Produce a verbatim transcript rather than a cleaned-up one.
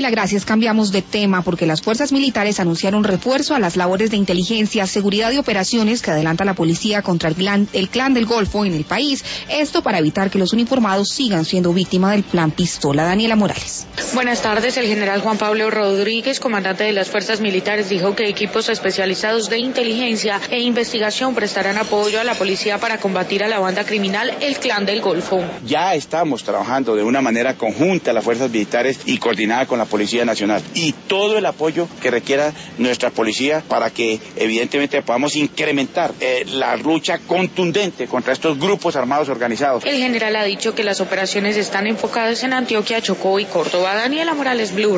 Gracias, cambiamos de tema porque las fuerzas militares anunciaron refuerzo a las labores de inteligencia, seguridad y operaciones que adelanta la policía contra el clan, el clan del Golfo en el país. Esto para evitar que los uniformados sigan siendo víctimas del plan Pistola. Daniela Morales. Buenas tardes. El general Juan Pablo Rodríguez, comandante de las fuerzas militares, dijo que equipos especializados de inteligencia e investigación prestarán apoyo a la policía para combatir a la banda criminal el clan del Golfo. Ya estamos trabajando de una manera conjunta las fuerzas militares y coordinada con la Policía Nacional y todo el apoyo que requiera nuestra policía para que evidentemente podamos incrementar eh, la lucha contundente contra estos grupos armados organizados. El general ha dicho que las operaciones están enfocadas en Antioquia, Chocó y Córdoba. Daniela Morales, Blue.